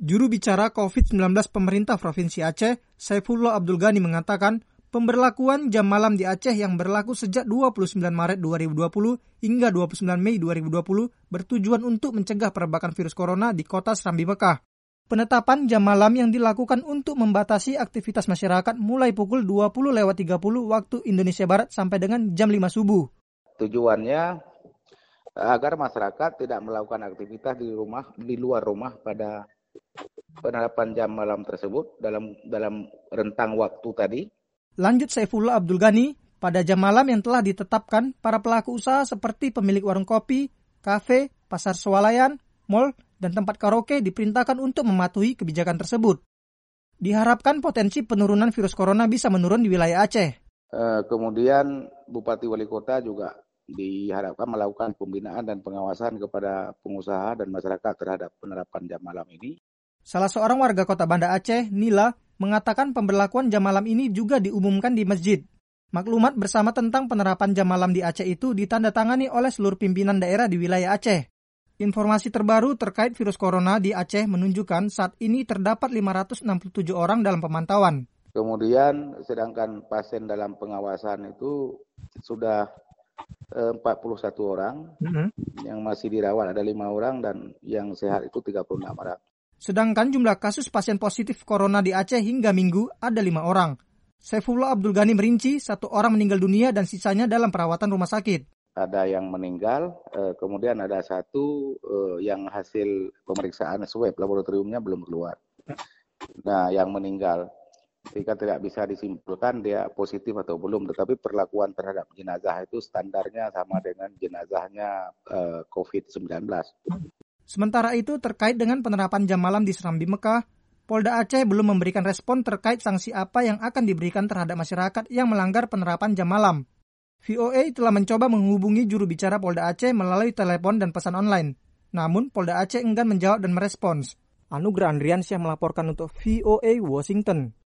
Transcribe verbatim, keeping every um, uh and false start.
Juru bicara covid sembilan belas pemerintah Provinsi Aceh, Saifullah Abdul Ghani mengatakan, pemberlakuan jam malam di Aceh yang berlaku sejak dua puluh sembilan Maret dua ribu dua puluh hingga dua puluh sembilan Mei dua ribu dua puluh bertujuan untuk mencegah perbakan virus corona di kota Serambi Mekah. Penetapan jam malam yang dilakukan untuk membatasi aktivitas masyarakat mulai pukul dua puluh lewat tiga puluh waktu Indonesia Barat sampai dengan jam lima subuh. Tujuannya agar masyarakat tidak melakukan aktivitas di rumah, di luar rumah pada penerapan jam malam tersebut dalam dalam rentang waktu tadi. Lanjut Saifullah Abdul Ghani, pada jam malam yang telah ditetapkan, para pelaku usaha seperti pemilik warung kopi, kafe, pasar swalayan, mal, dan tempat karaoke diperintahkan untuk mematuhi kebijakan tersebut. Diharapkan potensi penurunan virus corona bisa menurun di wilayah Aceh. E, kemudian Bupati Wali Kota juga diharapkan melakukan pembinaan dan pengawasan kepada pengusaha dan masyarakat terhadap penerapan jam malam ini. Salah seorang warga kota Banda Aceh, Nila, mengatakan pemberlakuan jam malam ini juga diumumkan di masjid. Maklumat bersama tentang penerapan jam malam di Aceh itu ditandatangani oleh seluruh pimpinan daerah di wilayah Aceh. Informasi terbaru terkait virus corona di Aceh menunjukkan saat ini terdapat lima ratus enam puluh tujuh orang dalam pemantauan. Kemudian sedangkan pasien dalam pengawasan itu sudah empat puluh satu orang, mm-hmm. yang masih dirawat ada lima orang dan yang sehat itu tiga puluh enam orang. Sedangkan jumlah kasus pasien positif corona di Aceh hingga Minggu ada lima orang. Saifullah Abdul Ghani merinci satu orang meninggal dunia dan sisanya dalam perawatan rumah sakit. Ada yang meninggal, kemudian ada satu yang hasil pemeriksaan swab laboratoriumnya belum keluar. Nah, yang meninggal, jika tidak bisa disimpulkan dia positif atau belum, tetapi perlakuan terhadap jenazah itu standarnya sama dengan jenazahnya covid sembilan belas. Sementara itu, terkait dengan penerapan jam malam di Serambi Mekah, Polda Aceh belum memberikan respon terkait sanksi apa yang akan diberikan terhadap masyarakat yang melanggar penerapan jam malam. V O A telah mencoba menghubungi juru bicara Polda Aceh melalui telepon dan pesan online. Namun, Polda Aceh enggan menjawab dan merespons. Anugrah Andriansyah melaporkan untuk V O A Washington.